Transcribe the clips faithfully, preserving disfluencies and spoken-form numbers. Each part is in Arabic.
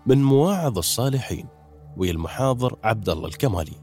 من مواعظ الصالحين، ويا المحاضر عبد الله الكمالي.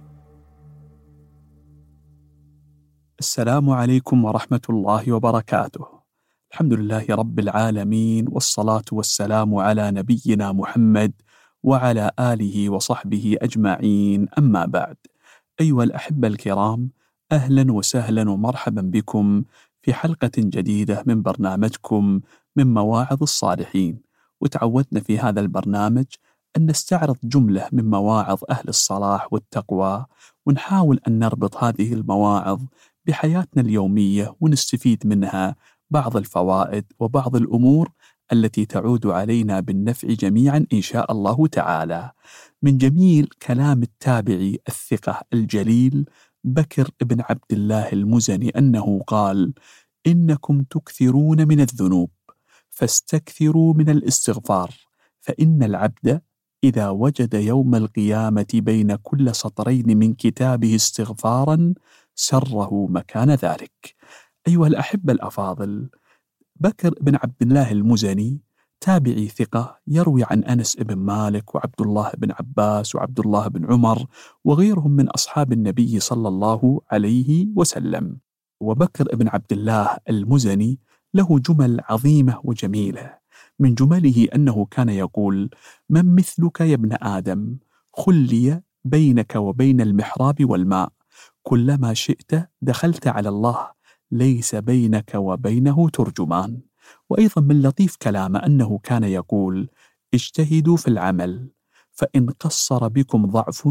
السلام عليكم ورحمة الله وبركاته. الحمد لله رب العالمين، والصلاة والسلام على نبينا محمد وعلى آله وصحبه أجمعين، أما بعد. أيها الأحبة الكرام، أهلا وسهلا ومرحبا بكم في حلقة جديدة من برنامجكم من مواعظ الصالحين. وتعودنا في هذا البرنامج أن نستعرض جملة من مواعظ أهل الصلاح والتقوى، ونحاول أن نربط هذه المواعظ بحياتنا اليومية ونستفيد منها بعض الفوائد وبعض الأمور التي تعود علينا بالنفع جميعا إن شاء الله تعالى. من جميل كلام التابعي الثقة الجليل بكر بن عبد الله المزني أنه قال: إنكم تكثرون من الذنوب فاستكثروا من الاستغفار، فإن العبد إذا وجد يوم القيامة بين كل سطرين من كتابه استغفارا سره مكان ذلك. أيها الأحبة الأفاضل، بكر بن عبد الله المزني تابعي ثقة يروي عن أنس بن مالك وعبد الله بن عباس وعبد الله بن عمر وغيرهم من أصحاب النبي صلى الله عليه وسلم. وبكر بن عبد الله المزني له جمل عظيمة وجميلة. من جمله أنه كان يقول: من مثلك يا ابن آدم خلي بينك وبين المحراب والماء، كلما شئت دخلت على الله، ليس بينك وبينه ترجمان. وأيضا من لطيف كلامه أنه كان يقول: اجتهدوا في العمل، فإن قصر بكم ضعف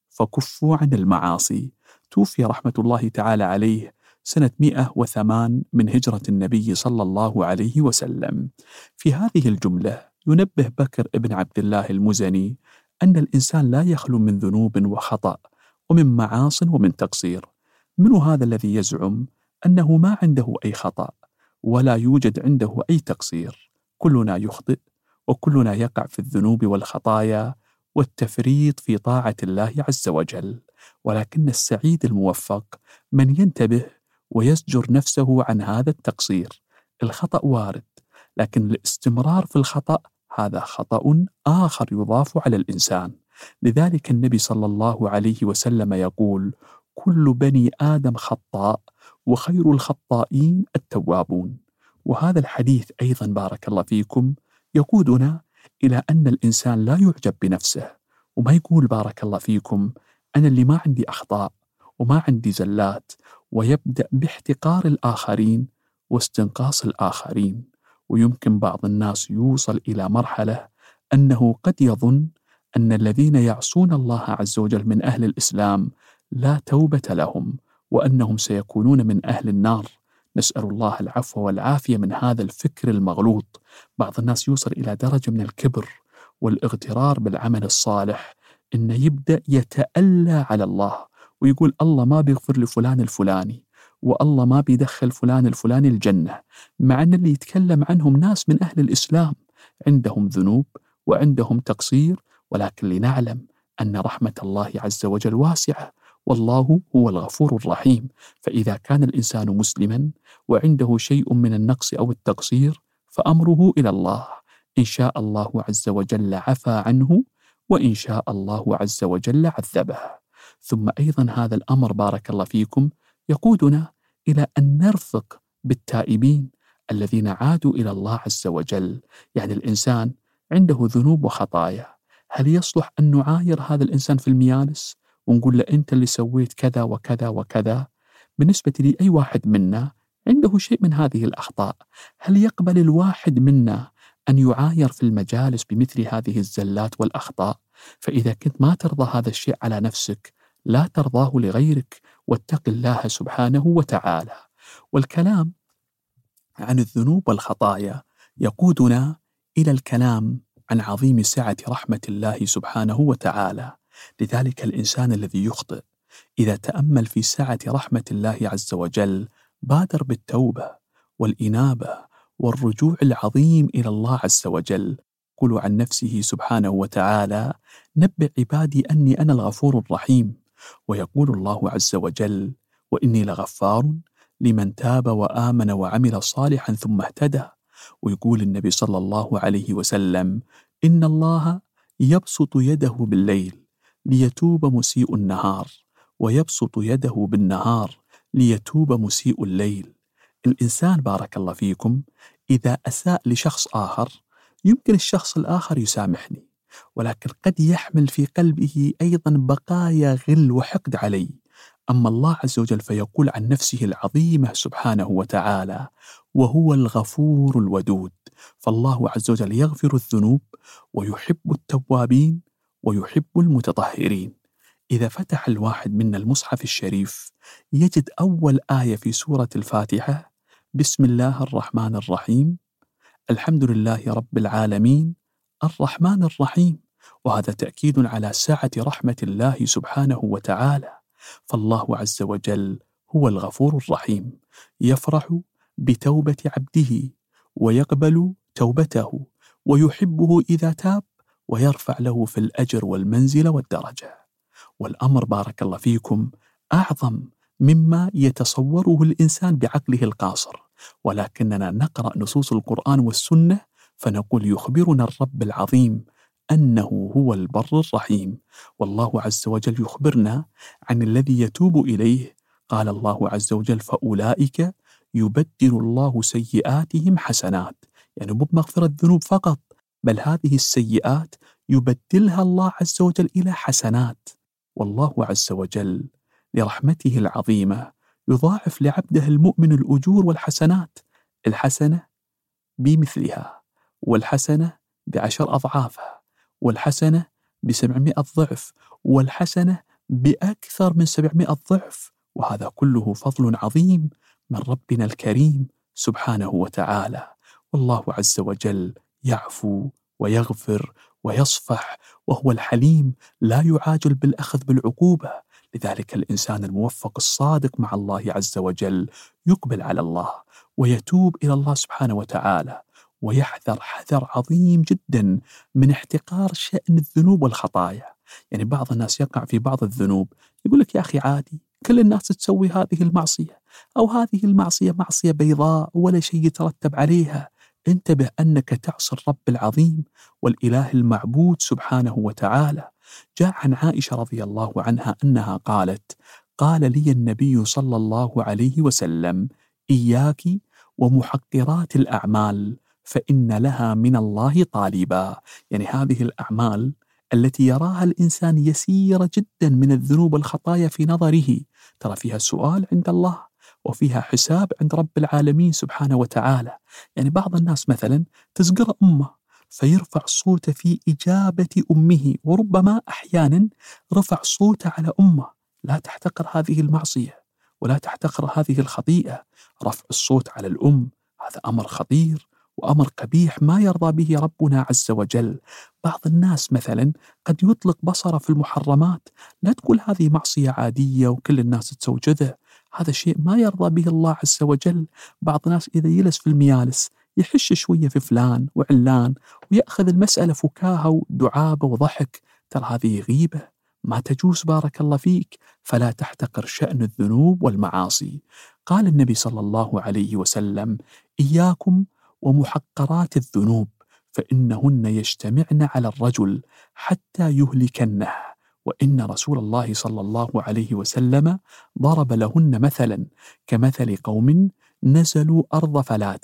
فكفوا عن المعاصي. توفي رحمة الله تعالى عليه سنة مئة وثمان من هجرة النبي صلى الله عليه وسلم. في هذه الجملة ينبه بكر ابن عبد الله المزني أن الإنسان لا يخلو من ذنوب وخطأ ومن معاصٍ ومن تقصير. من هذا الذي يزعم أنه ما عنده أي خطأ ولا يوجد عنده أي تقصير؟ كلنا يخطئ، وكلنا يقع في الذنوب والخطايا والتفريط في طاعة الله عز وجل، ولكن السعيد الموفق من ينتبه ويزجر نفسه عن هذا التقصير. الخطأ وارد، لكن الاستمرار في الخطأ هذا خطأ آخر يضاف على الإنسان. لذلك النبي صلى الله عليه وسلم يقول: كل بني آدم خطاء وخير الخطائين التوابون. وهذا الحديث أيضا بارك الله فيكم يقودنا إلى أن الإنسان لا يعجب بنفسه، وما يقول بارك الله فيكم أنا اللي ما عندي أخطاء وما عندي زلات، ويبدأ باحتقار الآخرين واستنقاص الآخرين. ويمكن بعض الناس يوصل إلى مرحلة أنه قد يظن أن الذين يعصون الله عز وجل من أهل الإسلام لا توبة لهم، وأنهم سيكونون من أهل النار. نسأل الله العفو والعافية من هذا الفكر المغلوط. بعض الناس يوصل إلى درجة من الكبر والاغترار بالعمل الصالح، إنه يبدأ يتألى على الله ويقول: الله ما بيغفر لفلان الفلاني، والله ما بيدخل فلان الفلاني الجنة، مع أن اللي يتكلم عنهم ناس من أهل الإسلام عندهم ذنوب وعندهم تقصير، ولكن لنعلم أن رحمة الله عز وجل واسعة، والله هو الغفور الرحيم. فإذا كان الإنسان مسلما وعنده شيء من النقص أو التقصير فأمره إلى الله، إن شاء الله عز وجل عفى عنه، وإن شاء الله عز وجل عذبه. ثم أيضا هذا الأمر بارك الله فيكم يقودنا إلى أن نرفق بالتائبين الذين عادوا إلى الله عز وجل. يعني الإنسان عنده ذنوب وخطايا، هل يصلح أن نعاير هذا الإنسان في الميالس ونقول له أنت اللي سويت كذا وكذا وكذا؟ بالنسبة لي أي واحد منا عنده شيء من هذه الأخطاء، هل يقبل الواحد منا أن يعاير في المجالس بمثل هذه الزلات والأخطاء؟ فإذا كنت ما ترضى هذا الشيء على نفسك لا ترضاه لغيرك، واتق الله سبحانه وتعالى. والكلام عن الذنوب والخطايا يقودنا إلى الكلام عن عظيم سعة رحمة الله سبحانه وتعالى. لذلك الإنسان الذي يخطئ إذا تأمل في سعة رحمة الله عز وجل بادر بالتوبة والإنابة والرجوع العظيم إلى الله عز وجل. قل عن نفسه سبحانه وتعالى: نبئ عبادي أني أنا الغفور الرحيم. ويقول الله عز وجل: وإني لغفار لمن تاب وآمن وعمل صالحا ثم اهتدى. ويقول النبي صلى الله عليه وسلم: إن الله يبسط يده بالليل ليتوب مسيء النهار، ويبسط يده بالنهار ليتوب مسيء الليل. الإنسان بارك الله فيكم إذا أساء لشخص آخر يمكن الشخص الآخر يسامحني، ولكن قد يحمل في قلبه أيضا بقايا غل وحقد علي. أما الله عز وجل فيقول عن نفسه العظيمة سبحانه وتعالى: وهو الغفور الودود. فالله عز وجل يغفر الذنوب ويحب التوابين ويحب المتطهرين. إذا فتح الواحد منا المصحف الشريف يجد أول آية في سورة الفاتحة: بسم الله الرحمن الرحيم، الحمد لله رب العالمين، الرحمن الرحيم. وهذا تأكيد على سعة رحمة الله سبحانه وتعالى. فالله عز وجل هو الغفور الرحيم، يفرح بتوبة عبده ويقبل توبته ويحبه إذا تاب ويرفع له في الأجر والمنزل والدرجة. والأمر بارك الله فيكم أعظم مما يتصوره الإنسان بعقله القاصر، ولكننا نقرأ نصوص القرآن والسنة فنقول يخبرنا الرب العظيم أنه هو البر الرحيم. والله عز وجل يخبرنا عن الذي يتوب إليه، قال الله عز وجل: فأولئك يبدل الله سيئاتهم حسنات. يعني مو بمغفرة الذنوب فقط، بل هذه السيئات يبدلها الله عز وجل إلى حسنات. والله عز وجل لرحمته العظيمة يضاعف لعبده المؤمن الأجور والحسنات، الحسنة بمثلها، والحسنة بعشر أضعافها، والحسنة بسبعمائة ضعف، والحسنة بأكثر من سبعمائة ضعف. وهذا كله فضل عظيم من ربنا الكريم سبحانه وتعالى. والله عز وجل يعفو ويغفر ويصفح، وهو الحليم لا يعاجل بالأخذ بالعقوبة. لذلك الإنسان الموفق الصادق مع الله عز وجل يقبل على الله ويتوب إلى الله سبحانه وتعالى، ويحذر حذر عظيم جدا من احتقار شأن الذنوب والخطايا. يعني بعض الناس يقع في بعض الذنوب يقول لك: يا أخي عادي، كل الناس تسوي هذه المعصية، أو هذه المعصية معصية بيضاء ولا شيء يترتب عليها. انتبه أنك تعصي الرب العظيم والإله المعبود سبحانه وتعالى. جاء عن عائشة رضي الله عنها أنها قالت: قال لي النبي صلى الله عليه وسلم: إياك ومحقرات الأعمال فإن لها من الله طالبا. يعني هذه الأعمال التي يراها الإنسان يسيرة جدا من الذنوب والخطايا في نظره، ترى فيها سؤال عند الله وفيها حساب عند رب العالمين سبحانه وتعالى. يعني بعض الناس مثلا تزقر أمه فيرفع صوته في إجابة أمه، وربما أحيانا رفع صوته على أمه. لا تحتقر هذه المعصية ولا تحتقر هذه الخطيئة. رفع الصوت على الأم هذا أمر خطير وأمر قبيح ما يرضى به ربنا عز وجل. بعض الناس مثلا قد يطلق بصره في المحرمات. لا تقول هذه معصية عادية وكل الناس تسوي كذا، هذا شيء ما يرضى به الله عز وجل. بعض الناس إذا يجلس في الميالس يحش شوية في فلان وعلان ويأخذ المسألة فكاهة ودعابة وضحك، ترى هذه غيبة ما تجوز بارك الله فيك. فلا تحتقر شأن الذنوب والمعاصي. قال النبي صلى الله عليه وسلم: إياكم ومحقرات الذنوب فإنهن يجتمعن على الرجل حتى يهلكنه. وإن رسول الله صلى الله عليه وسلم ضرب لهن مثلا كمثل قوم نزلوا أرض فلات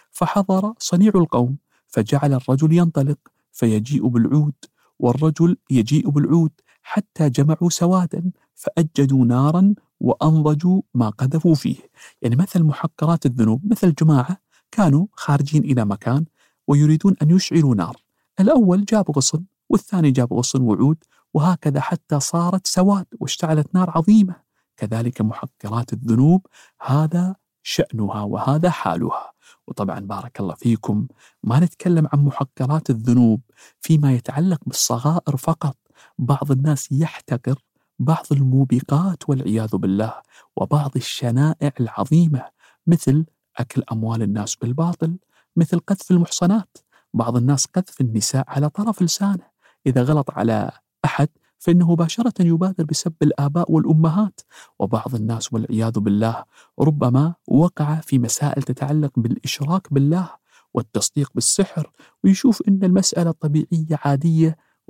فحضر صنيع القوم، فجعل الرجل ينطلق فيجيء بالعود والرجل يجيء بالعود حتى جمعوا سوادا فأجدوا نارا وأنضجوا ما قذفوا فيه. يعني مثل محقرات الذنوب مثل جماعة كانوا خارجين إلى مكان ويريدون أن يشعلوا نار، الأول جاب غصن والثاني جاب غصن وعود، وهكذا حتى صارت سواد واشتعلت نار عظيمة. كذلك محقرات الذنوب هذا شأنها وهذا حالها. وطبعا بارك الله فيكم ما نتكلم عن محقرات الذنوب فيما يتعلق بالصغائر فقط. بعض الناس يحتقر بعض الموبقات والعياذ بالله وبعض الشنائع العظيمة مثل أكل أموال الناس بالباطل، مثل قذف المحصنات. بعض الناس قذف النساء على طرف لسانه، إذا غلط على أحد فإنه مباشرة يبادر بسب الآباء والأمهات. وبعض الناس والعياذ بالله ربما وقع في مسائل تتعلق بالإشراك بالله والتصديق بالسحر، ويشوف إن المسألة طبيعية عادية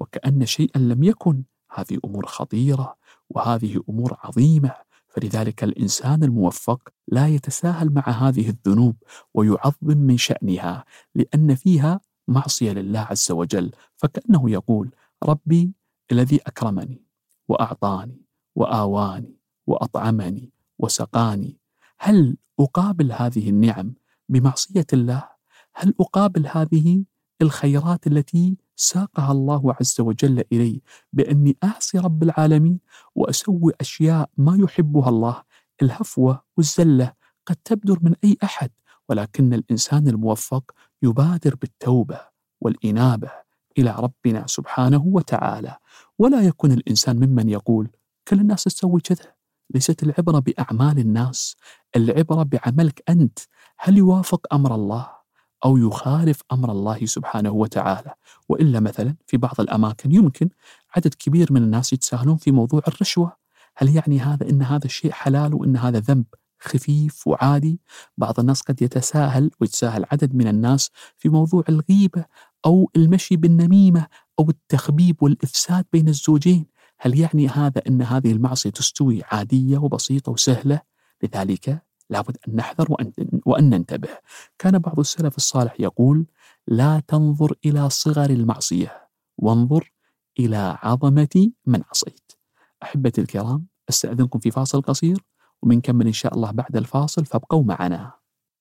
وكأن شيئا لم يكن. هذه أمور خطيرة وهذه أمور عظيمة. فلذلك الإنسان الموفق لا يتساهل مع هذه الذنوب ويعظم من شأنها، لأن فيها معصية لله عز وجل. فكأنه يقول: ربي الذي أكرمني وأعطاني وآواني وأطعمني وسقاني، هل أقابل هذه النعم بمعصية الله؟ هل أقابل هذه الخيرات التي ساقها الله عز وجل إلي بأني أعصي رب العالمين وأسوي أشياء ما يحبها الله؟ الهفوة والزلة قد تبدر من أي أحد، ولكن الإنسان الموفق يبادر بالتوبة والإنابة إلى ربنا سبحانه وتعالى، ولا يكون الإنسان ممن يقول كل الناس تسوي كذا. ليست العبرة بأعمال الناس، العبرة بعملك أنت، هل يوافق أمر الله أو يخالف أمر الله سبحانه وتعالى؟ وإلا مثلا في بعض الأماكن يمكن عدد كبير من الناس يتساهلون في موضوع الرشوة، هل يعني هذا إن هذا الشيء حلال وإن هذا ذنب خفيف وعادي؟ بعض الناس قد يتساهل ويتساهل عدد من الناس في موضوع الغيبة أو المشي بالنميمة أو التخبيب والإفساد بين الزوجين، هل يعني هذا أن هذه المعصية تستوي عادية وبسيطة وسهلة؟ لذلك لابد أن نحذر وأن, وأن ننتبه. كان بعض السلف الصالح يقول: لا تنظر إلى صغر المعصية، وانظر إلى عظمة من عصيت. أحبتي الكرام، أستأذنكم في فاصل قصير ومنكمل إن شاء الله بعد الفاصل، فابقوا معنا.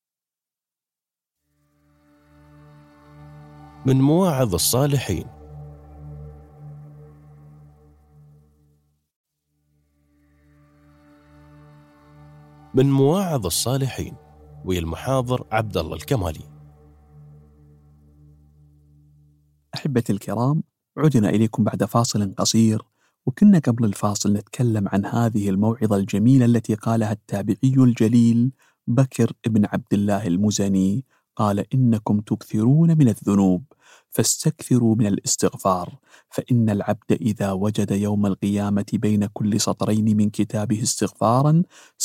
من مواعظ الصالحين. من مواعظ الصالحين والمحاضر عبد الله الكمالي. أحبتي الكرام، عدنا إليكم بعد فاصل قصير، وكنا قبل الفاصل نتكلم عن هذه الموعظة الجميلة التي قالها التابعي الجليل بكر بن عبد الله المزني، قال: إنكم تكثرون من الذنوب فاستكثروا من الاستغفار، فإن العبد إذا وجد يوم القيامة بين كل سطرين من كتابه استغفارا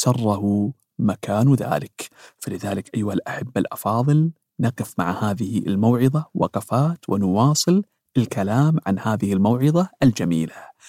سره مكان ذلك. فلذلك أيها الأحبة الأفاضل، نقف مع هذه الموعظة وقفات ونواصل الكلام عن هذه الموعظة الجميلة.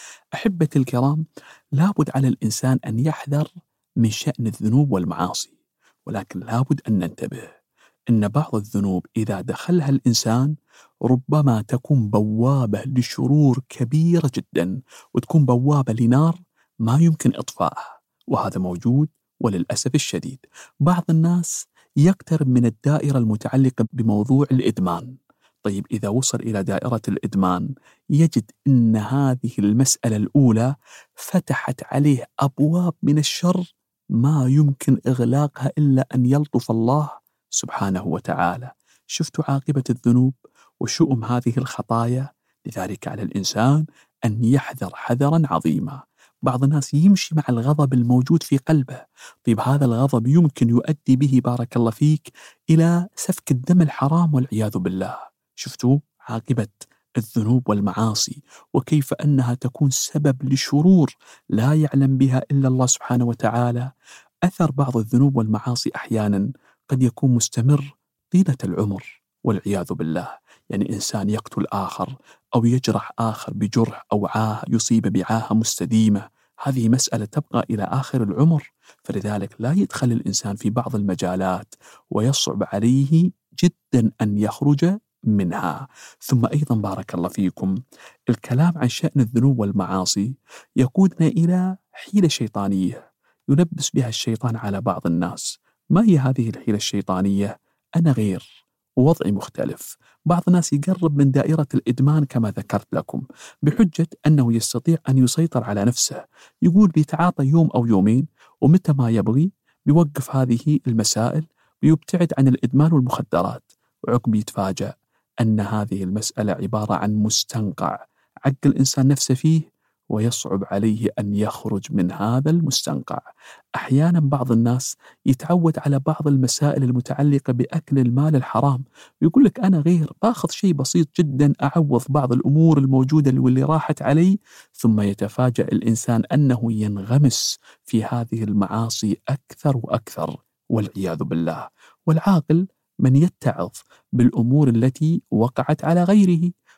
أحبتي الكرام، لابد على الإنسان أن يحذر من شأن الذنوب والمعاصي، ولكن لابد أن ننتبه إن بعض الذنوب إذا دخلها الإنسان ربما تكون بوابة لشرور كبيرة جدا، وتكون بوابة لنار ما يمكن إطفائها، وهذا موجود وللأسف الشديد. بعض الناس يقترب من الدائرة المتعلقة بموضوع الإدمان. طيب إذا وصل إلى دائرة الإدمان يجد أن هذه المسألة الأولى فتحت عليه أبواب من الشر ما يمكن إغلاقها إلا أن يلطف الله سبحانه وتعالى. شفتوا عاقبة الذنوب وشؤم هذه الخطايا؟ لذلك على الإنسان أن يحذر حذرا عظيما. بعض الناس يمشي مع الغضب الموجود في قلبه، طيب هذا الغضب يمكن يؤدي به بارك الله فيك إلى سفك الدم الحرام والعياذ بالله. شفتوا عاقبة الذنوب والمعاصي وكيف أنها تكون سبب لشرور لا يعلم بها إلا الله سبحانه وتعالى. أثر بعض الذنوب والمعاصي أحيانا قد يكون مستمر طيلة العمر والعياذ بالله، يعني إنسان يقتل آخر أو يجرح آخر بجرح أو عاهة يصيب بعاهة مستديمة، هذه مسألة تبقى إلى آخر العمر. فلذلك لا يدخل الإنسان في بعض المجالات ويصعب عليه جدا أن يخرج منها. ثم أيضا بارك الله فيكم، الكلام عن شأن الذنوب والمعاصي يقودنا إلى حيلة شيطانية يلبس بها الشيطان على بعض الناس. ما هي هذه الحيلة الشيطانية؟ أنا غير ووضعي مختلف. بعض الناس يقرب من دائرة الإدمان كما ذكرت لكم بحجة أنه يستطيع أن يسيطر على نفسه، يقول بيتعاطى يوم أو يومين ومتى ما يبغي بيوقف هذه المسائل ويبتعد عن الإدمان والمخدرات، وعقب يتفاجأ أن هذه المسألة عبارة عن مستنقع عق الإنسان نفسه فيه ويصعب عليه أن يخرج من هذا المستنقع. أحيانا بعض الناس يتعود على بعض المسائل المتعلقة بأكل المال الحرام، ويقول لك أنا غير باخذ شيء بسيط جدا أعوض بعض الأمور الموجودة واللي راحت علي، ثم يتفاجأ الإنسان أنه ينغمس في هذه المعاصي أكثر وأكثر والعياذ بالله. والعاقل من يتعظ بالأمور التي وقعت على غيره،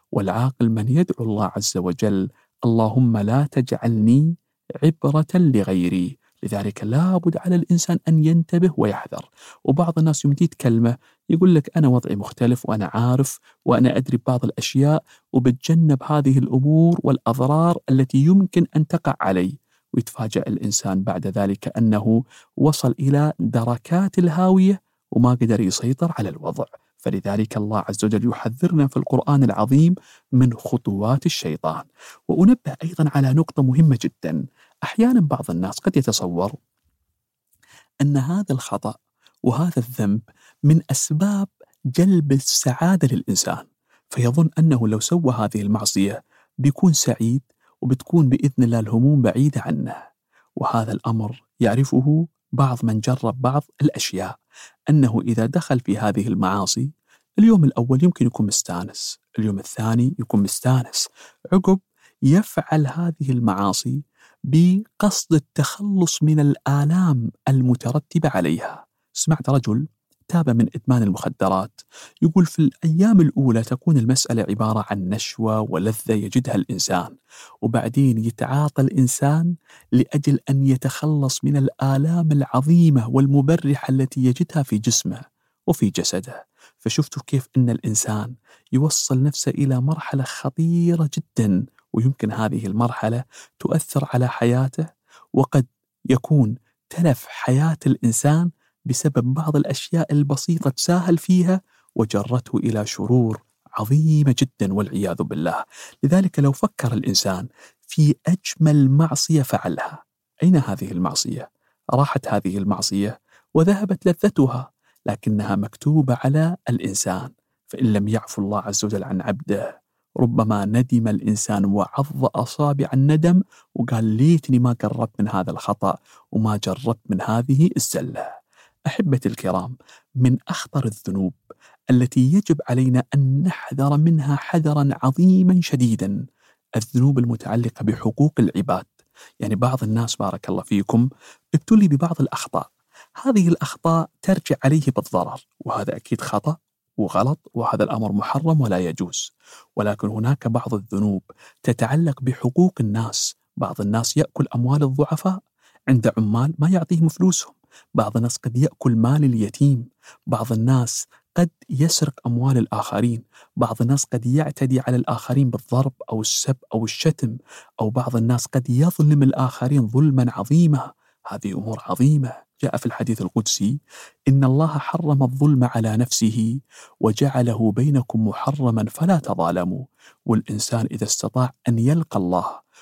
والعاقل من يدعو الله عز وجل: اللهم لا تجعلني عبرة لغيري. لذلك لابد على الإنسان أن ينتبه ويحذر. وبعض الناس يمديد كلمة يقول لك أنا وضعي مختلف وأنا عارف وأنا أدري ببعض الأشياء وبتجنب هذه الأمور والأضرار التي يمكن أن تقع علي، ويتفاجأ الإنسان بعد ذلك أنه وصل إلى دركات الهاوية وما قدر يسيطر على الوضع. فلذلك الله عز وجل يحذرنا في القرآن العظيم من خطوات الشيطان. وأنبه أيضا على نقطة مهمة جدا. أحيانا بعض الناس قد يتصور أن هذا الخطأ وهذا الذنب من أسباب جلب السعادة للإنسان، فيظن أنه لو سوى هذه المعصية بيكون سعيد وبتكون بإذن الله الهموم بعيدة عنه. وهذا الأمر يعرفه بعض من جرب بعض الأشياء، أنه إذا دخل في هذه المعاصي اليوم الأول يمكن يكون مستانس، اليوم الثاني يكون مستانس، عقب يفعل هذه المعاصي بقصد التخلص من الآلام المترتبة عليها. سمعت رجل تاب من إدمان المخدرات يقول في الأيام الأولى تكون المسألة عبارة عن نشوة ولذة يجدها الإنسان، وبعدين يتعاطى الإنسان لأجل أن يتخلص من الآلام العظيمة والمبرحة التي يجدها في جسمه وفي جسده. فشفتوا كيف أن الإنسان يوصل نفسه إلى مرحلة خطيرة جدا، ويمكن هذه المرحلة تؤثر على حياته، وقد يكون تلف حياة الإنسان بسبب بعض الأشياء البسيطة تساهل فيها وجرته إلى شرور عظيمة جدا والعياذ بالله. لذلك لو فكر الإنسان في أجمل معصية فعلها، أين هذه المعصية؟ راحت هذه المعصية وذهبت لذتها، لكنها مكتوبة على الإنسان. فإن لم يعفو الله عز وجل عن عبده ربما ندم الإنسان وعض أصابع الندم وقال ليتني ما قربت من هذا الخطأ وما جربت من هذه الزلة. أحبتي الكرام، من أخطر الذنوب التي يجب علينا أن نحذر منها حذرا عظيما شديدا الذنوب المتعلقة بحقوق العباد. يعني بعض الناس بارك الله فيكم ابتلي ببعض الأخطاء، هذه الأخطاء ترجع عليه بالضرر، وهذا أكيد خطأ وغلط، وهذا الأمر محرم ولا يجوز. ولكن هناك بعض الذنوب تتعلق بحقوق الناس. بعض الناس يأكل أموال الضعفاء، عند عمال ما يعطيهم فلوسهم. بعض الناس قد يأكل مال اليتيم، بعض الناس قد يسرق أموال الآخرين، بعض الناس قد يعتدي على الآخرين بالضرب أو السب أو الشتم، أو بعض الناس قد يظلم الآخرين ظلما عظيما. هذه أمور عظيمة. جاء في الحديث القدسي: إن الله حرم الظلم على نفسه وجعله بينكم محرما فلا تظالموا. والإنسان إذا استطاع أن يلقى الله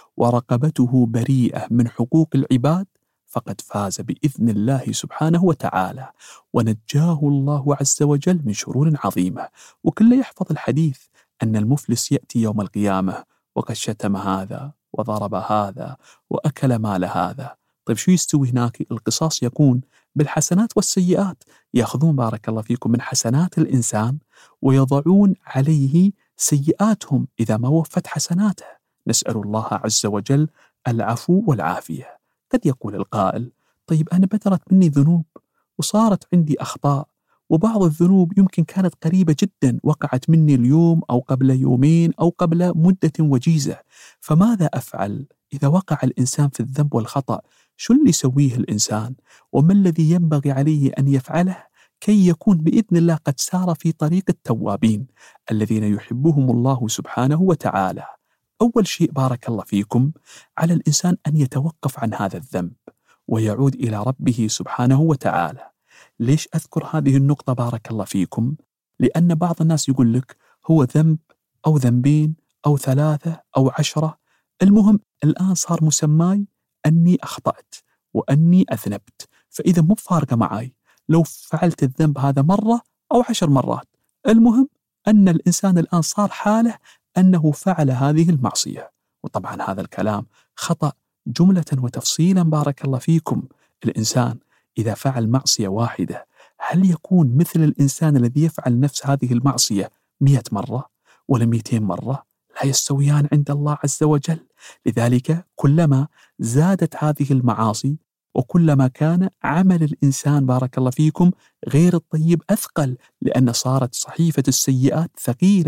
ورقبته بريئة من حقوق العباد فقد فاز بإذن الله سبحانه وتعالى، ونجاه الله عز وجل من شرور عظيمة. وكل يحفظ الحديث أن المفلس يأتي يوم القيامة وقد شتم هذا وضرب هذا وأكل مال هذا. طيب شو يستوي هناك؟ القصاص يكون بالحسنات والسيئات، يأخذون بارك الله فيكم من حسنات الإنسان ويضعون عليه سيئاتهم إذا ما وفت حسناته. نسأل الله عز وجل العفو والعافية. قد يقول القائل: طيب أنا بدرت مني ذنوب وصارت عندي أخطاء، وبعض الذنوب يمكن كانت قريبة جدا وقعت مني اليوم أو قبل يومين أو قبل مدة وجيزة، فماذا أفعل إذا وقع الإنسان في الذنب والخطأ؟ شو اللي يسويه الإنسان؟ وما الذي ينبغي عليه أن يفعله كي يكون بإذن الله قد سار في طريق التوابين الذين يحبهم الله سبحانه وتعالى؟ أول شيء بارك الله فيكم على الإنسان أن يتوقف عن هذا الذنب ويعود إلى ربه سبحانه وتعالى. ليش أذكر هذه النقطة بارك الله فيكم؟ لأن بعض الناس يقول لك هو ذنب أو ذنبين أو ثلاثة أو عشرة، المهم الآن صار مسماي أني أخطأت وأني أذنبت، فإذا مو فارقة معي لو فعلت الذنب هذا مرة أو عشر مرات، المهم أن الإنسان الآن صار حاله أنه فعل هذه المعصية. وطبعا هذا الكلام خطأ جملة وتفصيلا بارك الله فيكم. الإنسان إذا فعل معصية واحدة هل يكون مثل الإنسان الذي يفعل نفس هذه المعصية مئة مرة ولا مئتين مرة؟ لا يستويان عند الله عز وجل. لذلك كلما زادت هذه المعاصي وكلما كان عمل الإنسان بارك الله فيكم غير الطيب أثقل، لأن صارت صحيفة السيئات ثقيلة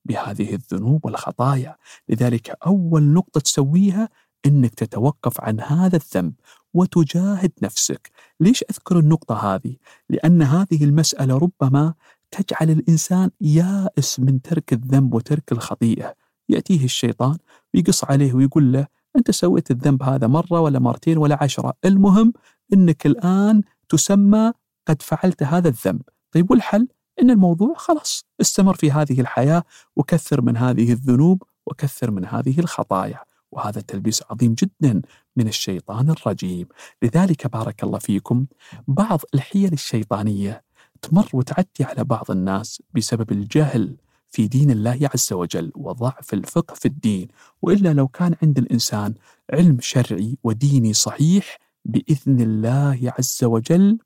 بهذه الذنوب والخطايا. لذلك أول نقطة تسويها إنك تتوقف عن هذا الذنب وتجاهد نفسك. ليش أذكر النقطة هذه؟ لأن هذه المسألة ربما تجعل الإنسان يائس من ترك الذنب وترك الخطيئة. يأتيه الشيطان ويقص عليه ويقول له أنت سويت الذنب هذا مرة ولا مرتين ولا عشرة، المهم أنك الآن تسمى قد فعلت هذا الذنب. طيب والحل؟ إن الموضوع خلاص استمر في هذه الحياة وكثر من هذه الذنوب وكثر من هذه الخطايا، وهذا تلبيس عظيم جدا من الشيطان الرجيم. لذلك بارك الله فيكم بعض الحيل الشيطانية تمر وتعدي على بعض الناس بسبب الجهل في دين الله عز وجل وضعف الفقه في الدين. وإلا لو كان عند الإنسان علم شرعي وديني صحيح بإذن الله عز وجل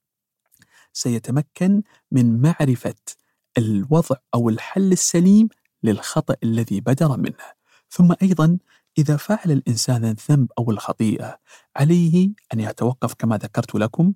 سيتمكن من معرفة الوضع أو الحل السليم للخطأ الذي بدر منه. ثم أيضا إذا فعل الإنسان الذنب أو الخطيئة عليه أن يتوقف كما ذكرت لكم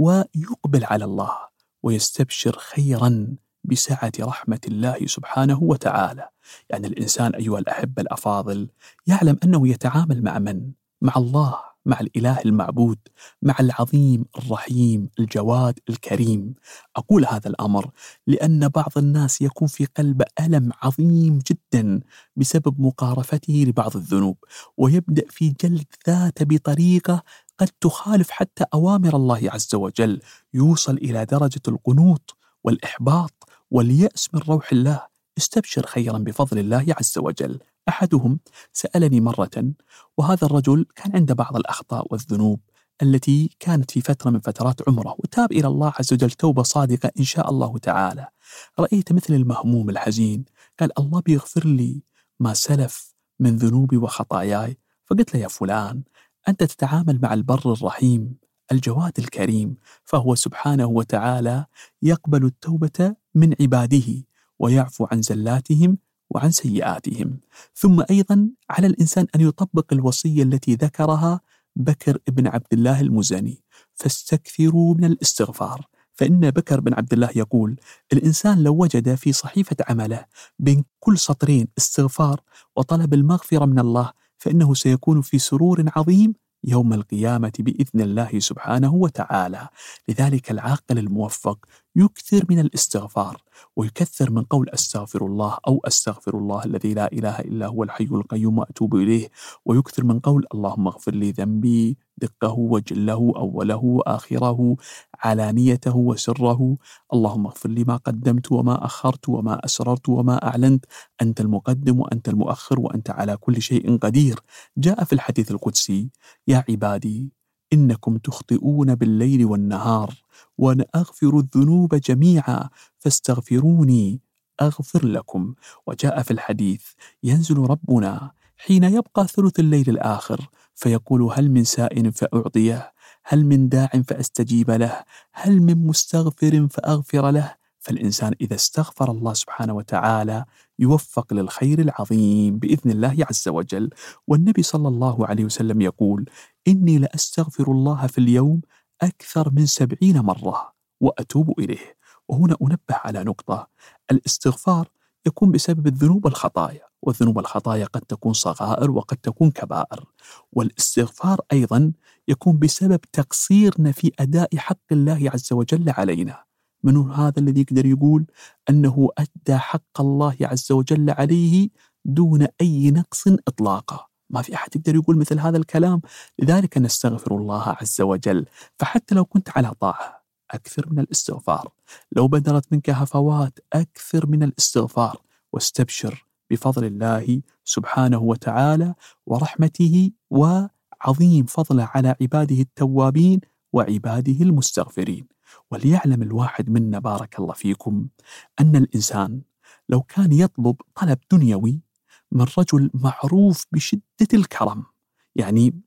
ويقبل على الله ويستبشر خيرا بسعة رحمة الله سبحانه وتعالى. يعني الإنسان أيها الأحبة الأفاضل يعلم أنه يتعامل مع من؟ مع الله، مع الإله المعبود، مع العظيم الرحيم الجواد الكريم. أقول هذا الأمر لأن بعض الناس يكون في قلبه ألم عظيم جدا بسبب مقارفته لبعض الذنوب، ويبدأ في جلد ذاته بطريقة قد تخالف حتى أوامر الله عز وجل، يوصل إلى درجة القنوط والإحباط واليأس من روح الله. استبشر خيرا بفضل الله عز وجل. أحدهم سألني مرة، وهذا الرجل كان عنده بعض الأخطاء والذنوب التي كانت في فترة من فترات عمره، وتاب إلى الله عز وجل توبة صادقة إن شاء الله تعالى. رأيت مثل المهموم الحزين، قال الله بيغفر لي ما سلف من ذنوبي وخطاياي. فقلت له يا فلان، أنت تتعامل مع البر الرحيم الجواد الكريم، فهو سبحانه وتعالى يقبل التوبة من عباده ويعفو عن زلاتهم وعن سيئاتهم. ثم أيضا على الإنسان أن يطبق الوصية التي ذكرها بكر بن عبد الله المزني، فاستكثروا من الاستغفار. فإن بكر بن عبد الله يقول الإنسان لو وجد في صحيفة عمله بين كل سطرين استغفار وطلب المغفرة من الله فإنه سيكون في سرور عظيم يوم القيامة بإذن الله سبحانه وتعالى. لذلك العاقل الموفق يكثر من الاستغفار ويكثر من قول أستغفر الله أو أستغفر الله الذي لا إله إلا هو الحي القيوم وأتوب إليه، ويكثر من قول اللهم اغفر لي ذنبي دقه وجله أوله وآخره علانيته وسره، اللهم اغفر لي ما قدمت وما أخرت وما أسررت وما أعلنت، أنت المقدم وأنت المؤخر وأنت على كل شيء قدير. جاء في الحديث القدسي يا عبادي إنكم تخطئون بالليل والنهار وأنا أغفر الذنوب جميعا فاستغفروني أغفر لكم. وجاء في الحديث ينزل ربنا حين يبقى ثلث الليل الآخر فيقول هل من سائل فأعطيه، هل من داع فأستجيب له، هل من مستغفر فأغفر له. فالإنسان إذا استغفر الله سبحانه وتعالى يوفق للخير العظيم بإذن الله عز وجل. والنبي صلى الله عليه وسلم يقول إني لأستغفر الله في اليوم أكثر من سبعين مرة وأتوب إليه. وهنا أنبه على نقطة، الاستغفار يكون بسبب الذنوب والخطايا، والذنوب والخطايا قد تكون صغائر وقد تكون كبائر، والاستغفار أيضا يكون بسبب تقصيرنا في أداء حق الله عز وجل علينا. من هذا الذي يقدر يقول أنه أدى حق الله عز وجل عليه دون أي نقص إطلاقا؟ ما في أحد يقدر يقول مثل هذا الكلام. لذلك نستغفر الله عز وجل. فحتى لو كنت على طاعة أكثر من الاستغفار، لو بدرت منك هفوات أكثر من الاستغفار، واستبشر بفضل الله سبحانه وتعالى ورحمته وعظيم فضله على عباده التوابين وعباده المستغفرين. وليعلم الواحد منا بارك الله فيكم أن الإنسان لو كان يطلب طلب دنيوي من رجل معروف بشدة الكرم، يعني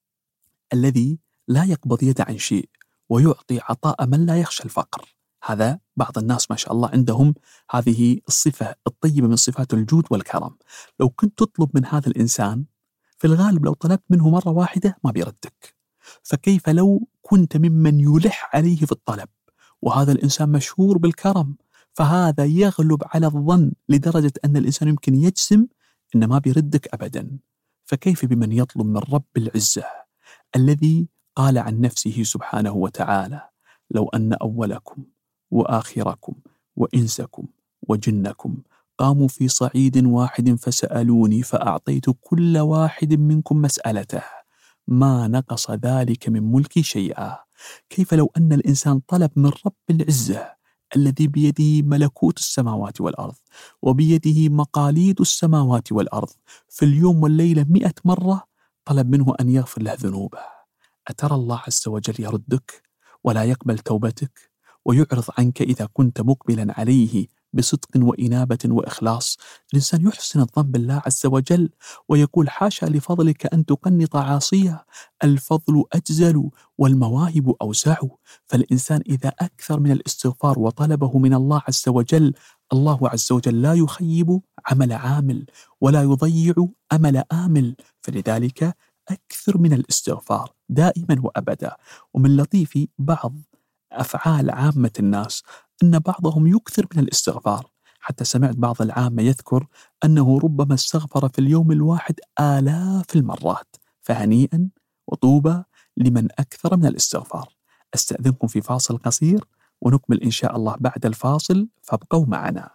الذي لا يقبض يد عن شيء ويعطي عطاء من لا يخشى الفقر، هذا بعض الناس ما شاء الله عندهم هذه الصفة الطيبة من صفات الجود والكرم. لو كنت تطلب من هذا الإنسان في الغالب لو طلبت منه مرة واحدة ما بيردك، فكيف لو كنت ممن يلح عليه في الطلب؟ وهذا الإنسان مشهور بالكرم، فهذا يغلب على الظن لدرجة أن الإنسان يمكن يجزم إن ما بيردك أبدا. فكيف بمن يطلب من رب العزة الذي قال عن نفسه سبحانه وتعالى: لو أن أولكم وآخركم وإنسكم وجنكم قاموا في صعيد واحد فسألوني فأعطيت كل واحد منكم مسألته ما نقص ذلك من ملكي شيئا. كيف لو أن الإنسان طلب من رب العزة الذي بيده ملكوت السماوات والأرض وبيده مقاليد السماوات والأرض في اليوم والليلة مئة مرة، طلب منه أن يغفر له ذنوبه، أترى الله عز وجل يردك ولا يقبل توبتك ويعرض عنك إذا كنت مقبلا عليه بصدق وإنابة وإخلاص؟ الإنسان يحسن الظن بالله عز وجل ويقول: حاشا لفضلك أن تقنط عاصية، الفضل أجزل والمواهب أوسع. فالإنسان إذا أكثر من الاستغفار وطلبه من الله عز وجل، الله عز وجل لا يخيب عمل عامل ولا يضيع أمل آمل. فلذلك أكثر من الاستغفار دائما وأبدا. ومن لطيف بعض أفعال عامة الناس أن بعضهم يكثر من الاستغفار، حتى سمعت بعض العامة يذكر أنه ربما استغفر في اليوم الواحد آلاف المرات. فهنيئا وطوبى لمن أكثر من الاستغفار. أستأذنكم في فاصل قصير ونكمل إن شاء الله بعد الفاصل، فابقوا معنا.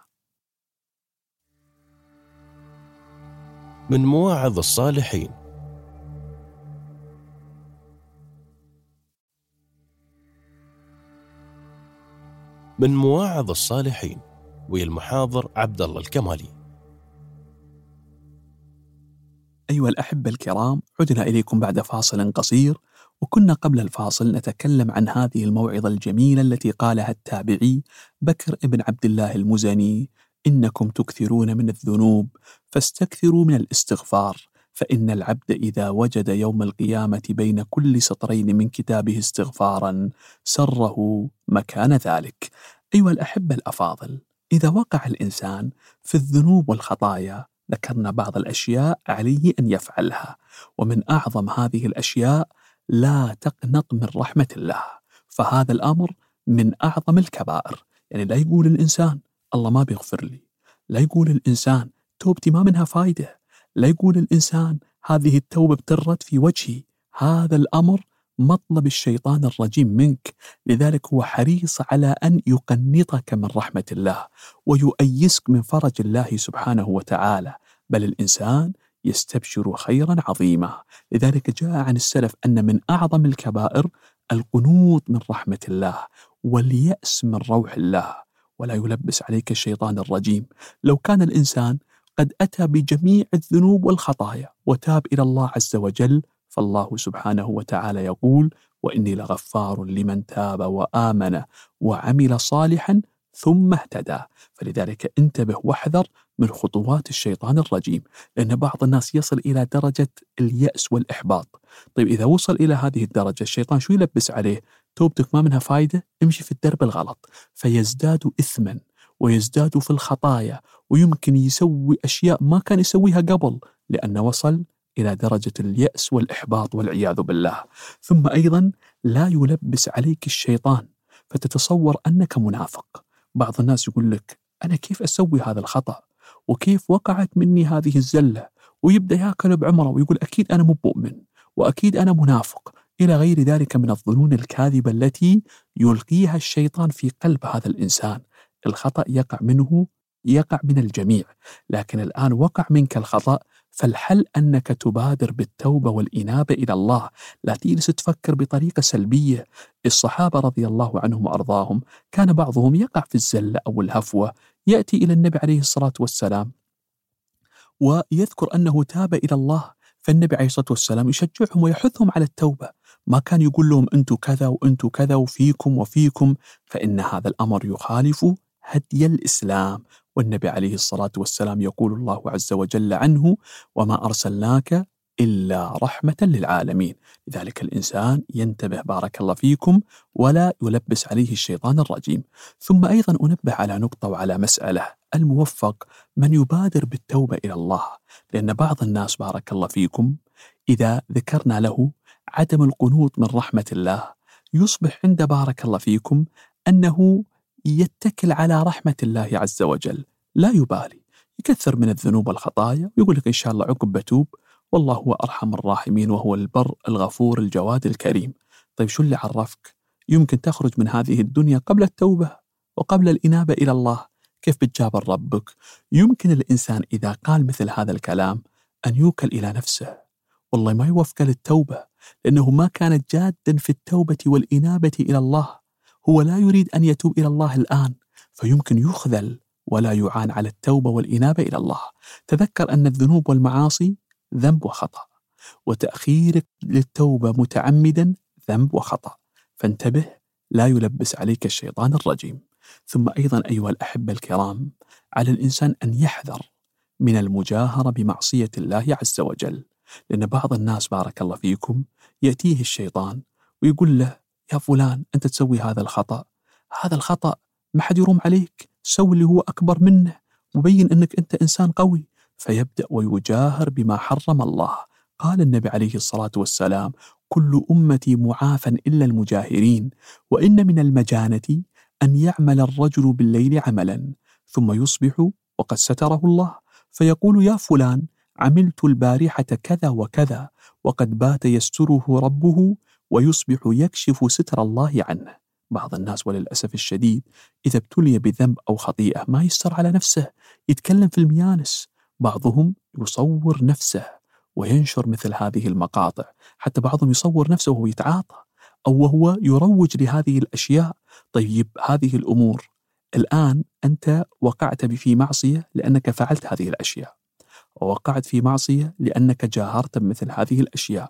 من مواعظ الصالحين. من مواعظ الصالحين والمحاضر عبد الله الكمالي. أيها الأحبة الكرام، عدنا إليكم بعد فاصل قصير، وكنا قبل الفاصل نتكلم عن هذه الموعظة الجميلة التي قالها التابعي بكر ابن عبد الله المزني: إنكم تكثرون من الذنوب فاستكثروا من الاستغفار، فإن العبد إذا وجد يوم القيامة بين كل سطرين من كتابه استغفارا سره مكان ذلك. أيها الأحبة الأفاضل، إذا وقع الإنسان في الذنوب والخطايا ذكرنا بعض الأشياء عليه أن يفعلها، ومن أعظم هذه الأشياء لا تقنط من رحمة الله، فهذا الأمر من أعظم الكبائر. يعني لا يقول الإنسان الله ما بيغفر لي، لا يقول الإنسان توبتي ما منها فايدة، لا يقول الإنسان هذه التوبة بترد في وجهي. هذا الأمر مطلب الشيطان الرجيم منك، لذلك هو حريص على أن يقنطك من رحمة الله ويؤيسك من فرج الله سبحانه وتعالى، بل الإنسان يستبشر خيرا عظيما. لذلك جاء عن السلف أن من أعظم الكبائر القنوط من رحمة الله واليأس من روح الله. ولا يلبس عليك الشيطان الرجيم. لو كان الإنسان قد أتى بجميع الذنوب والخطايا وتاب إلى الله عز وجل، فالله سبحانه وتعالى يقول: وإني لغفار لمن تاب وآمن وعمل صالحا ثم اهتدى. فلذلك انتبه واحذر من خطوات الشيطان الرجيم، لأن بعض الناس يصل إلى درجة اليأس والإحباط. طيب إذا وصل إلى هذه الدرجة الشيطان شو يلبس عليه؟ توبتك ما منها فايدة، امشي في الدرب الغلط، فيزداد إثما ويزداد في الخطايا، ويمكن يسوي أشياء ما كان يسويها قبل، لأنه وصل إلى درجة اليأس والإحباط والعياذ بالله. ثم أيضا لا يلبس عليك الشيطان فتتصور أنك منافق. بعض الناس يقول لك أنا كيف أسوي هذا الخطأ، وكيف وقعت مني هذه الزلة، ويبدأ يأكل بعمره ويقول أكيد أنا مو مؤمن وأكيد أنا منافق، إلى غير ذلك من الظنون الكاذبة التي يلقيها الشيطان في قلب هذا الإنسان. الخطأ يقع منه يقع من الجميع، لكن الآن وقع منك الخطأ، فالحل أنك تبادر بالتوبة والإنابة إلى الله، لا تجلس تفكر بطريقة سلبية. الصحابة رضي الله عنهم وأرضاهم كان بعضهم يقع في الزلة أو الهفوة، يأتي إلى النبي عليه الصلاة والسلام ويذكر أنه تاب إلى الله، فالنبي عليه الصلاة والسلام يشجعهم ويحثهم على التوبة، ما كان يقول لهم أنتوا كذا وأنتوا كذا وفيكم وفيكم، فإن هذا الأمر يخالف هدي الإسلام. والنبي عليه الصلاة والسلام يقول الله عز وجل عنه: وما أرسلناك إلا رحمة للعالمين. لذلك الإنسان ينتبه بارك الله فيكم ولا يلبس عليه الشيطان الرجيم. ثم أيضا أنبه على نقطة وعلى مسألة: الموفق من يبادر بالتوبة إلى الله، لأن بعض الناس بارك الله فيكم إذا ذكرنا له عدم القنوط من رحمة الله يصبح عند بارك الله فيكم أنه يتكل على رحمة الله عز وجل، لا يبالي، يكثر من الذنوب والخطايا ويقول لك إن شاء الله عقب بتوب، والله هو أرحم الراحمين وهو البر الغفور الجواد الكريم. طيب شو اللي عرفك؟ يمكن تخرج من هذه الدنيا قبل التوبة وقبل الإنابة إلى الله. كيف بتجابر ربك؟ يمكن الإنسان إذا قال مثل هذا الكلام أن يوكل إلى نفسه، والله ما يوفق للتوبة، لأنه ما كان جادا في التوبة والإنابة إلى الله. هو لا يريد أن يتوب إلى الله الآن، فيمكن يخذل ولا يعان على التوبة والإنابة إلى الله. تذكر أن الذنوب والمعاصي ذنب وخطأ، وتأخيرك للتوبة متعمدا ذنب وخطأ، فانتبه لا يلبس عليك الشيطان الرجيم. ثم أيضا أيها الأحبة الكرام، على الإنسان أن يحذر من المجاهرة بمعصية الله عز وجل، لأن بعض الناس بارك الله فيكم يأتيه الشيطان ويقول له يا فلان أنت تسوي هذا الخطأ، هذا الخطأ ما حد يروم عليك، سوي اللي هو أكبر منه مبين أنك أنت إنسان قوي، فيبدأ ويجاهر بما حرم الله. قال النبي عليه الصلاة والسلام كل أمتي معافى إلا المجاهرين، وإن من المجانة أن يعمل الرجل بالليل عملا ثم يصبح وقد ستره الله فيقول يا فلان عملت البارحة كذا وكذا، وقد بات يستره ربه ويصبح يكشف ستر الله عنه. بعض الناس وللأسف الشديد إذا ابتلي بذنب أو خطيئة ما يستر على نفسه، يتكلم في الميانس، بعضهم يصور نفسه وينشر مثل هذه المقاطع، حتى بعضهم يصور نفسه وهو يتعاطى أو وهو يروج لهذه الأشياء. طيب هذه الأمور الآن أنت وقعت في معصية لأنك فعلت هذه الأشياء، ووقعت في معصية لأنك جاهرت بمثل هذه الأشياء،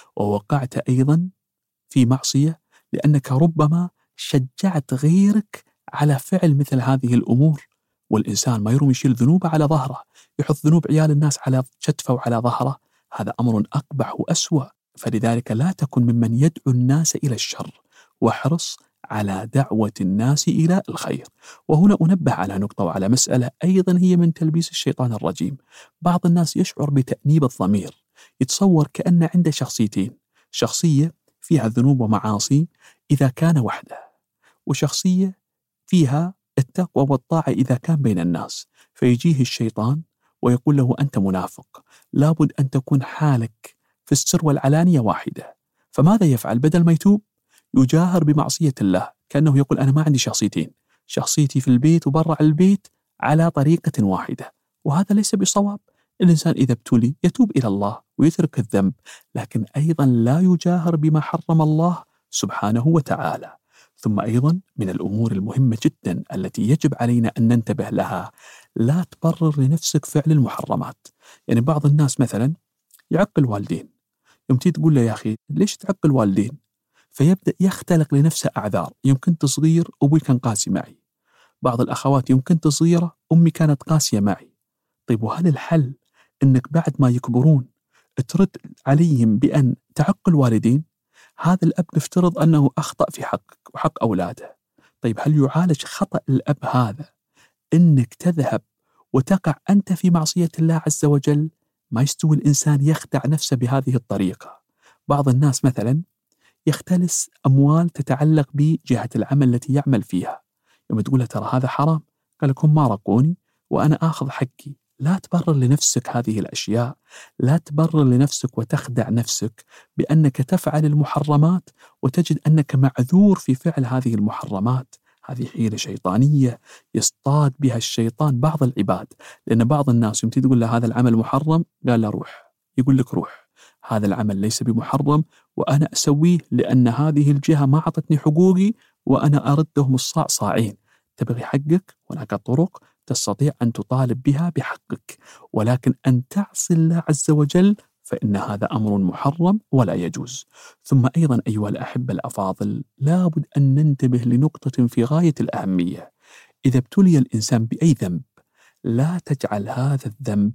ووقعت أيضا في معصية لأنك ربما شجعت غيرك على فعل مثل هذه الأمور. والإنسان ما يروم يشيل ذنوبه على ظهره، يحط ذنوب عيال الناس على كتفه وعلى ظهره، هذا أمر أقبح وأسوأ. فلذلك لا تكن ممن يدعو الناس إلى الشر، واحرص على دعوة الناس إلى الخير. وهنا أنبه على نقطة وعلى مسألة أيضا هي من تلبيس الشيطان الرجيم. بعض الناس يشعر بتأنيب الضمير، يتصور كأن عنده شخصيتين، شخصية فيها ذنوب ومعاصي إذا كان وحده، وشخصية فيها التقوى والطاعة إذا كان بين الناس. فيجيه الشيطان ويقول له أنت منافق، لابد أن تكون حالك في السر والعلانية واحدة. فماذا يفعل؟ بدل ما يتوب يجاهر بمعصية الله، كأنه يقول أنا ما عندي شخصيتين، شخصيتي في البيت وبرع البيت على طريقة واحدة، وهذا ليس بصواب. الإنسان إذا ابتلي يتوب إلى الله ويترك الذنب، لكن أيضا لا يجاهر بما حرم الله سبحانه وتعالى. ثم أيضا من الأمور المهمة جدا التي يجب علينا أن ننتبه لها، لا تبرر لنفسك فعل المحرمات. يعني بعض الناس مثلا يعقل والدين، يوم تيجي تقول له يا أخي ليش تعقل والدين، فيبدأ يختلق لنفسه أعذار، يمكن تصغير أبوي كان قاسي معي، بعض الأخوات يمكن تصغيرة أمي كانت قاسية معي. طيب وهل الحل أنك بعد ما يكبرون ترد عليهم بأن تعقل والدين؟ هذا الأب نفترض أنه أخطأ في حقك وحق أولاده. طيب هل يعالج خطأ الأب هذا أنك تذهب وتقع أنت في معصية الله عز وجل؟ ما يستوي الإنسان يخدع نفسه بهذه الطريقة. بعض الناس مثلا يختلس أموال تتعلق بجهة العمل التي يعمل فيها، لما تقول له ترى هذا حرام قال لك هم ما رقوني وأنا آخذ حقي. لا تبرر لنفسك هذه الأشياء، لا تبرر لنفسك وتخدع نفسك بأنك تفعل المحرمات وتجد أنك معذور في فعل هذه المحرمات. هذه حيلة شيطانية يصطاد بها الشيطان بعض العباد، لأن بعض الناس يمتى تقول له هذا العمل محرم قال له روح، يقول لك روح، هذا العمل ليس بمحرم وأنا أسويه لأن هذه الجهة ما عطتني حقوقي وأنا أردهم الصاع صاعين. تبغي حقك، هناك طرق تستطيع أن تطالب بها بحقك، ولكن أن تعصي الله عز وجل فإن هذا أمر محرم ولا يجوز. ثم أيضا أيها الأحبة الأفاضل، لابد أن ننتبه لنقطة في غاية الأهمية. إذا ابتلي الإنسان بأي ذنب لا تجعل هذا الذنب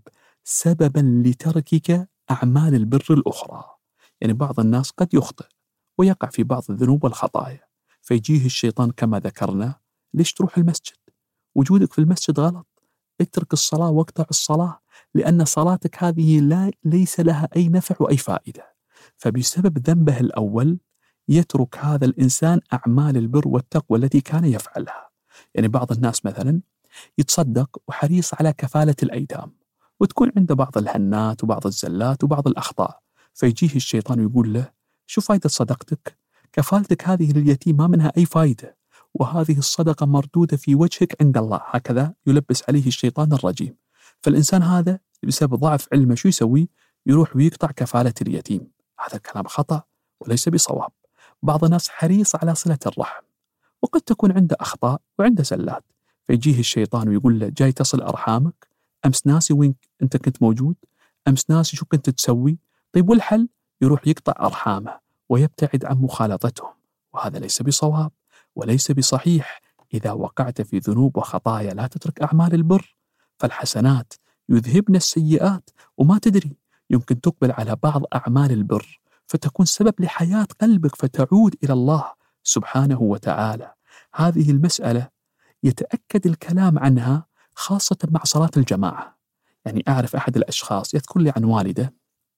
سببا لتركك أعمال البر الأخرى. يعني بعض الناس قد يخطئ ويقع في بعض الذنوب والخطايا، فيجيه الشيطان كما ذكرنا، ليش تروح المسجد؟ وجودك في المسجد غلط، اترك الصلاة واقطع الصلاة، لأن صلاتك هذه لا ليس لها أي نفع وأي فائدة. فبسبب ذنبه الأول يترك هذا الإنسان أعمال البر والتقوى التي كان يفعلها. يعني بعض الناس مثلا يتصدق وحريص على كفالة الأيتام، وتكون عنده بعض الهنات وبعض الزلات وبعض الأخطاء، فيجيه الشيطان ويقول له: شو فايدة صدقتك؟ كفالتك هذه لليتيم ما منها أي فايدة، وهذه الصدقة مردودة في وجهك عند الله. هكذا يلبس عليه الشيطان الرجيم. فالإنسان هذا بسبب ضعف علمه شو يسوي؟ يروح ويقطع كفالة اليتيم. هذا الكلام خطأ وليس بصواب. بعض الناس حريص على صلة الرحم، وقد تكون عنده أخطاء وعنده زلات، فيجيه الشيطان ويقول له: جاي تصل أرحامك؟ أمس ناسي وين أنت كنت موجود؟ أمس ناسي شو كنت تسوي؟ طيب والحل؟ يروح يقطع أرحامه ويبتعد عن مخالطتهم، وهذا ليس بصواب وليس بصحيح. إذا وقعت في ذنوب وخطايا لا تترك أعمال البر، فالحسنات يذهبن السيئات، وما تدري يمكن تقبل على بعض أعمال البر فتكون سبب لحياة قلبك فتعود إلى الله سبحانه وتعالى. هذه المسألة يتأكد الكلام عنها خاصة مع صلاة الجماعة. يعني أعرف أحد الأشخاص يذكر لي عن والده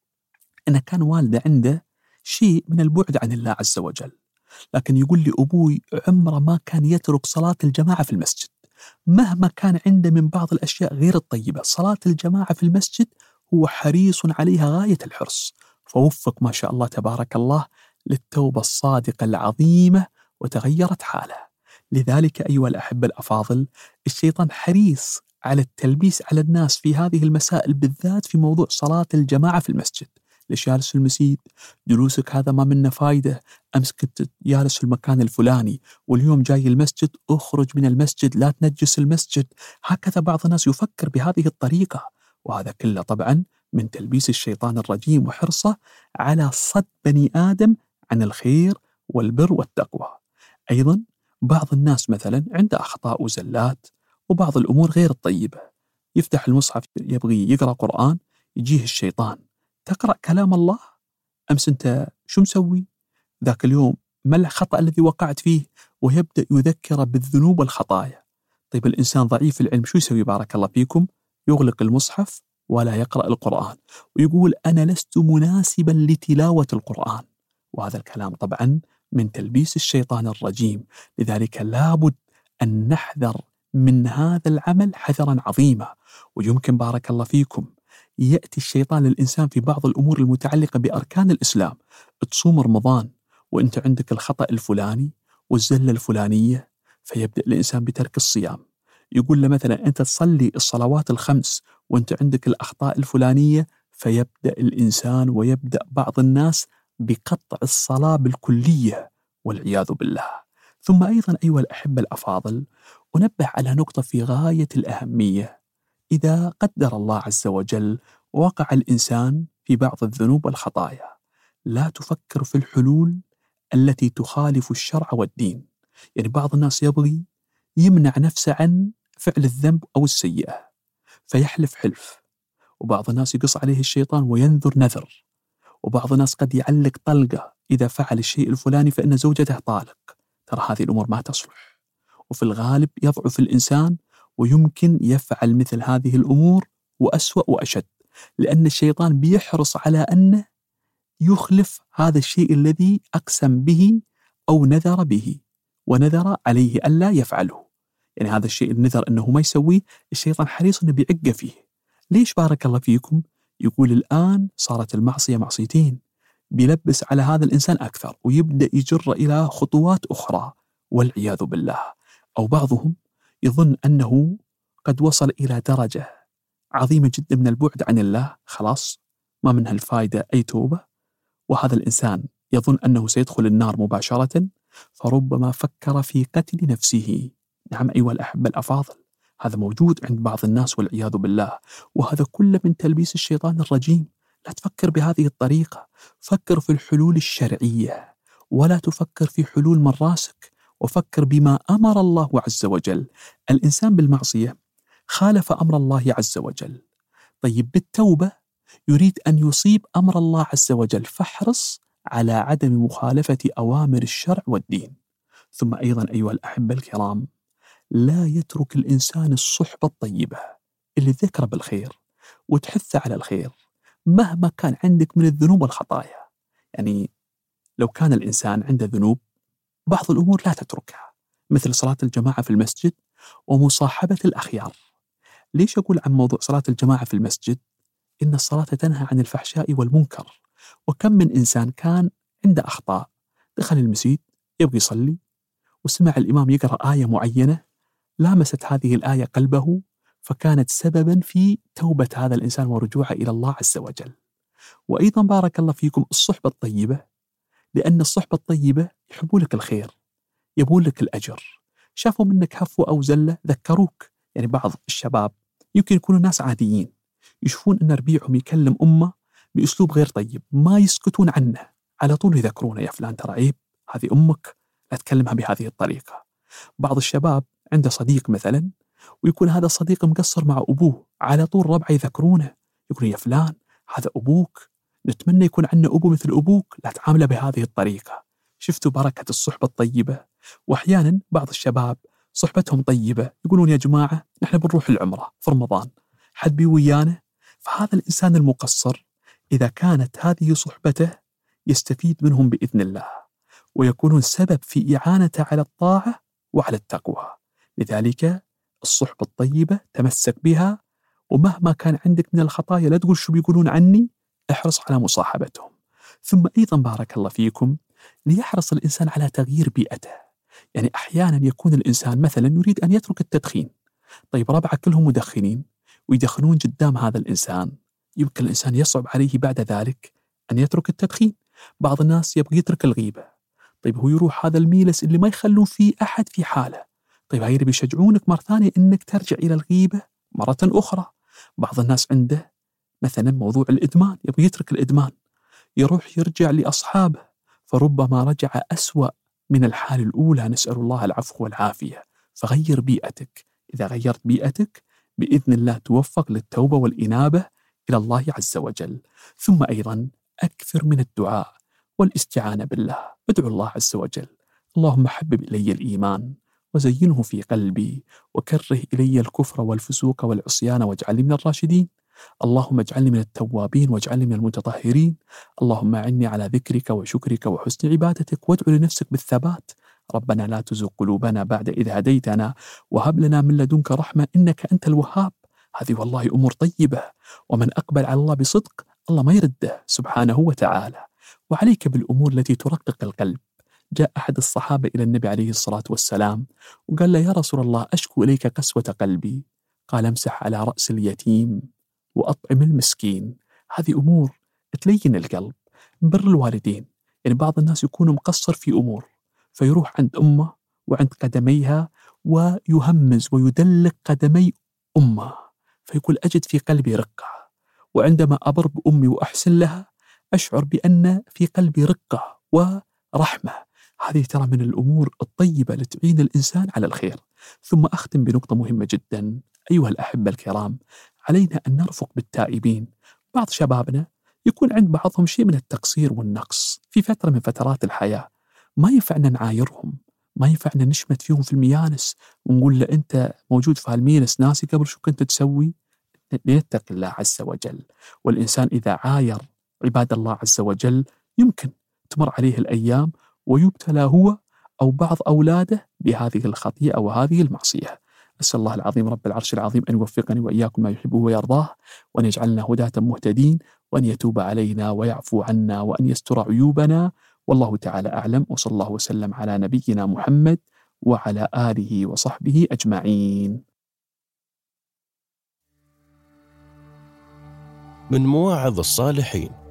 أن كان والده عنده شيء من البعد عن الله عز وجل، لكن يقول لي: أبوي عمره ما كان يترك صلاة الجماعة في المسجد مهما كان عنده من بعض الأشياء غير الطيبة. صلاة الجماعة في المسجد هو حريص عليها غاية الحرص، فوفق ما شاء الله تبارك الله للتوبة الصادقة العظيمة وتغيرت حاله. لذلك أيها الأحبة الأفاضل، الشيطان حريص على التلبيس على الناس في هذه المسائل، بالذات في موضوع صلاة الجماعة في المسجد. ليش جالس في المسجد؟ جلوسك هذا ما منه فايدة. أمس كنت جالس في المكان الفلاني واليوم جاي المسجد، أخرج من المسجد، لا تنجس المسجد. هكذا بعض الناس يفكر بهذه الطريقة، وهذا كله طبعا من تلبيس الشيطان الرجيم وحرصه على صد بني آدم عن الخير والبر والتقوى. أيضا بعض الناس مثلا عنده أخطاء وزلات وبعض الأمور غير الطيبة، يفتح المصحف يبغي يقرأ قرآن، يجيه الشيطان: تقرأ كلام الله؟ أمس أنت شو مسوي؟ ذاك اليوم ما الخطأ الذي وقعت فيه؟ ويبدأ يذكر بالذنوب والخطايا. طيب الإنسان ضعيف العلم شو يسوي بارك الله فيكم؟ يغلق المصحف ولا يقرأ القرآن، ويقول: أنا لست مناسبا لتلاوة القرآن. وهذا الكلام طبعا من تلبيس الشيطان الرجيم. لذلك لابد أن نحذر من هذا العمل حذرا عظيما. ويمكن بارك الله فيكم يأتي الشيطان للإنسان في بعض الأمور المتعلقة بأركان الإسلام. تصوم رمضان وأنت عندك الخطأ الفلاني والزلة الفلانية، فيبدأ الإنسان بترك الصيام. يقول له مثلا: أنت تصلي الصلوات الخمس وأنت عندك الأخطاء الفلانية، فيبدأ الإنسان ويبدأ بعض الناس بقطع الصلاة بالكلية والعياذ بالله. ثم أيضا أيها الأحبة الأفاضل، أنبه على نقطة في غاية الأهمية. إذا قدر الله عز وجل وقع الإنسان في بعض الذنوب والخطايا، لا تفكر في الحلول التي تخالف الشرع والدين. يعني بعض الناس يبغي يمنع نفسه عن فعل الذنب أو السيئة فيحلف حلف، وبعض الناس يقص عليه الشيطان وينذر نذر، وبعض الناس قد يعلق طلقة إذا فعل الشيء الفلاني فإن زوجته طالق. ترى هذه الأمور ما تصلح، وفي الغالب يضعف الإنسان ويمكن يفعل مثل هذه الأمور وأسوأ وأشد، لأن الشيطان بيحرص على أنه يخلف هذا الشيء الذي أقسم به أو نذر به ونذر عليه ألا يفعله. يعني هذا الشيء النذر أنه ما يسويه، الشيطان حريص أنه بيعق فيه. ليش بارك الله فيكم؟ يقول الآن صارت المعصية معصيتين، بيلبس على هذا الإنسان أكثر ويبدأ يجر إلى خطوات أخرى والعياذ بالله. أو بعضهم يظن أنه قد وصل إلى درجة عظيمة جدا من البعد عن الله، خلاص ما منها الفائدة أي توبة، وهذا الإنسان يظن أنه سيدخل النار مباشرة، فربما فكر في قتل نفسه. نعم أيها الأحبة الأفاضل، هذا موجود عند بعض الناس والعياذ بالله، وهذا كله من تلبيس الشيطان الرجيم. لا تفكر بهذه الطريقة، فكر في الحلول الشرعية ولا تفكر في حلول من راسك، وفكر بما أمر الله عز وجل. الإنسان بالمعصية خالف أمر الله عز وجل، طيب بالتوبة يريد أن يصيب أمر الله عز وجل، فاحرص على عدم مخالفة أوامر الشرع والدين. ثم أيضا أيها الأحبة الكرام، لا يترك الإنسان الصحبة الطيبة اللي ذكر بالخير وتحث على الخير مهما كان عندك من الذنوب والخطايا. يعني لو كان الإنسان عنده ذنوب، بعض الأمور لا تتركها، مثل صلاة الجماعة في المسجد ومصاحبة الأخيار. ليش أقول عن موضوع صلاة الجماعة في المسجد؟ إن الصلاة تنهى عن الفحشاء والمنكر، وكم من إنسان كان عنده أخطاء، دخل المسجد يبغي يصلي وسمع الإمام يقرأ آية معينة، لامست هذه الآية قلبه فكانت سببا في توبة هذا الإنسان ورجوعه إلى الله عز وجل. وأيضا بارك الله فيكم الصحبة الطيبة، لأن الصحبة الطيبة يحبون لك الخير، يبون لك الأجر، شافوا منك هفوة أو زلة ذكروك. يعني بعض الشباب يمكن يكونوا ناس عاديين يشوفون أن ربيعهم يكلم أمه بأسلوب غير طيب، ما يسكتون عنه، على طول يذكرونه، يا فلان ترى عيب، هذه أمك لا تكلمها بهذه الطريقة. بعض الشباب عنده صديق مثلا ويكون هذا الصديق مقصر مع أبوه، على طول ربعه يذكرونه، يقولون يا فلان هذا أبوك، نتمنى يكون عندنا أبو مثل أبوك، لا تعامله بهذه الطريقة. شفتوا بركة الصحبة الطيبة؟ وأحيانا بعض الشباب صحبتهم طيبة، يقولون يا جماعة نحن بنروح العمرة في رمضان، حد بي ويانا؟ فهذا الإنسان المقصر إذا كانت هذه صحبته يستفيد منهم بإذن الله، ويكونون سبب في إعانته على الطاعة وعلى التقوى. لذلك الصحبة الطيبة تمسك بها، ومهما كان عندك من الخطايا لا تقول شو بيقولون عني، احرص على مصاحبتهم. ثم أيضا بارك الله فيكم ليحرص الإنسان على تغيير بيئته. يعني أحيانا يكون الإنسان مثلا يريد أن يترك التدخين، طيب ربعه كلهم مدخنين ويدخنون قدام هذا الإنسان، يمكن الإنسان يصعب عليه بعد ذلك أن يترك التدخين. بعض الناس يبغى يترك الغيبة، طيب هو يروح هذا الميلس اللي ما يخلون فيه أحد في حاله، طيب هاي اللي بيشجعونك مرة ثانية إنك ترجع إلى الغيبة مرة أخرى. بعض الناس عنده مثلا موضوع الإدمان، يبغى يترك الإدمان، يروح يرجع لأصحابه، فربما رجع أسوأ من الحال الأولى، نسأل الله العفو والعافية. فغير بيئتك، إذا غيرت بيئتك بإذن الله توفق للتوبة والإنابة إلى الله عز وجل. ثم أيضا أكثر من الدعاء والاستعانة بالله، ادعو الله عز وجل: اللهم حبب إلي الإيمان وزينه في قلبي وكره إلي الكفر والفسوق والعصيان واجعلني من الراشدين، اللهم اجعلني من التوابين واجعلني من المتطهرين، اللهم أعني على ذكرك وشكرك وحسن عبادتك، وادعو لنفسك بالثبات: ربنا لا تزغ قلوبنا بعد إذ هديتنا وهب لنا من لدنك رحمة إنك أنت الوهاب. هذه والله أمور طيبة، ومن أقبل على الله بصدق الله ما يرده سبحانه وتعالى. وعليك بالأمور التي ترقق القلب. جاء أحد الصحابة إلى النبي عليه الصلاة والسلام وقال له: يا رسول الله أشكو إليك قسوة قلبي. قال: امسح على رأس اليتيم وأطعم المسكين. هذه أمور تلين القلب. بر الوالدين، يعني بعض الناس يكون مقصر في أمور فيروح عند أمه وعند قدميها ويهمز ويدلك قدمي أمه، فيقول: أجد في قلبي رقة، وعندما أبر بأمي وأحسن لها أشعر بأن في قلبي رقة ورحمة. هذه ترى من الأمور الطيبة التي تعين الإنسان على الخير. ثم أختم بنقطة مهمة جدا أيها الأحبة الكرام، علينا أن نرفق بالتائبين. بعض شبابنا يكون عند بعضهم شيء من التقصير والنقص في فترة من فترات الحياة، ما ينفعنا نعايرهم، ما ينفعنا نشمت فيهم في الميانس ونقول له أنت موجود في هالمينس ناسي قبل شو كنت تسوي. ليتقي الله عز وجل. والإنسان إذا عاير عباد الله عز وجل يمكن تمر عليه الأيام ويبتلى هو أو بعض أولاده بهذه الخطيئة وهذه المعصية. أسأل الله العظيم رب العرش العظيم أن يوفقني وإياكم ما يحبه ويرضاه، وأن يجعلنا هداة مهتدين، وأن يتوب علينا ويعفو عنا، وأن يستر عيوبنا. والله تعالى أعلم، وصلى الله وسلم على نبينا محمد وعلى آله وصحبه أجمعين. من مواعظ الصالحين.